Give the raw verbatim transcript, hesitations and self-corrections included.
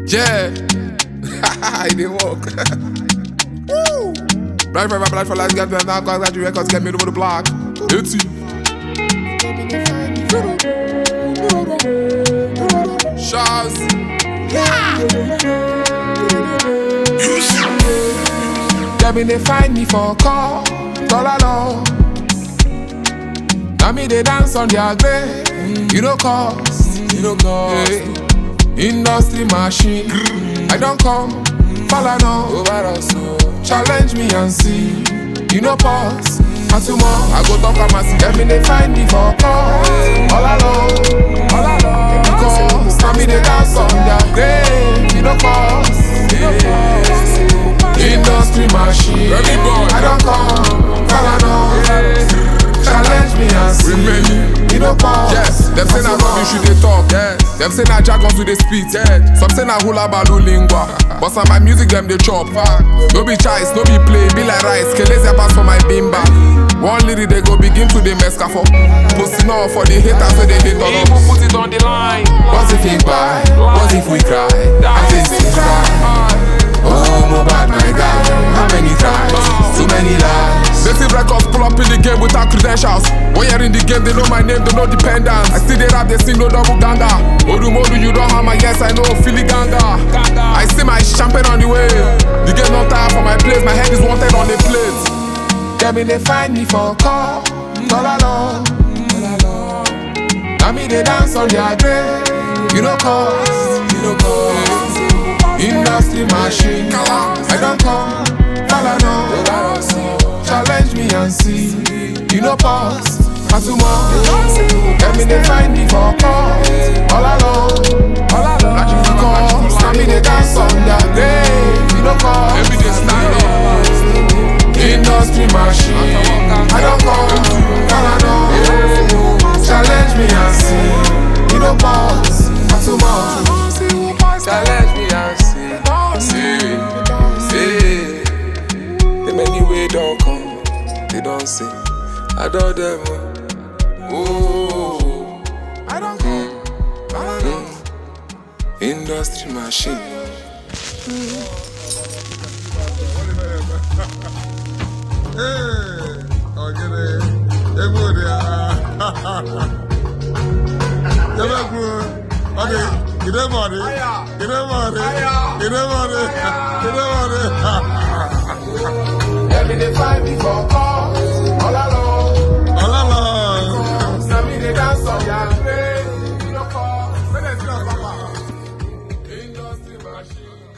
Yeah. I didn't walk. Woo. Blind for my blind for life, get me now, cause I do records, get me over the block. It's it. Shots. Yeah. Get me, they find me for a call. All along. Now me, they dance on their grave. You know, cause. You know, cause. Hey. Industry machine. I don't come. Follow now. Over us. Challenge me and see. You know, pause. And tomorrow, I go talk about my see. Get me, they find me for a call. All along. All along. Because now me, they dance on their grave. You know, cause. You know, cause. Industry machine. I don't come. Follow now. Challenge me and see. Remember. You know, pause. Yes. Them say na rubbish you they talk. Yes. Them say na jargon to the speed. Yes. Some say na hula balu lingua. But some my music them they chop. No be choice, no be play. Be like rice. Kelezia pass for my bimba. One lyric they go begin to the mesca for. Posting off for the haters so they hate on us. Put it on the line. What if we buy? What if we cry? At least we try. Oh, my bad, my guy. How many times? Too many lies. They see records pull up in the game without credentials. When you're in the game, they know my name, they know dependence. I still they rap, they sing no double ganga. Odu Modu, you don't have my yes, I know Philly ganga. I see my champagne on the way. The game not tired for my place, my head is wanted on the plate. Get me, they find me for a call. All along. Now me, they dance on their grave. You know, cause. You know, cause. Industry machine. I don't come. Follow now. Challenge me and see. You know, pause. And tomorrow. Get me, they find me for a call. All along. All along. Like you cause. Now me, they dance on their grave. You know, cause. Every day stand up. Industry machine. I don't come. Follow now. Challenge me and see. You know, pause. And tomorrow. Challenge me and see. See, see. The many way don't come, they don't see. I don't them. Oh, I don't come. mm. Industry machine. Hey, okay, hey, good, yeah. Okay. Get them on it. Get them on it. Get them on it. Get them on it. Let me define me for call. All along. All along. Let me dance on your grave. You know, call. Industry machine.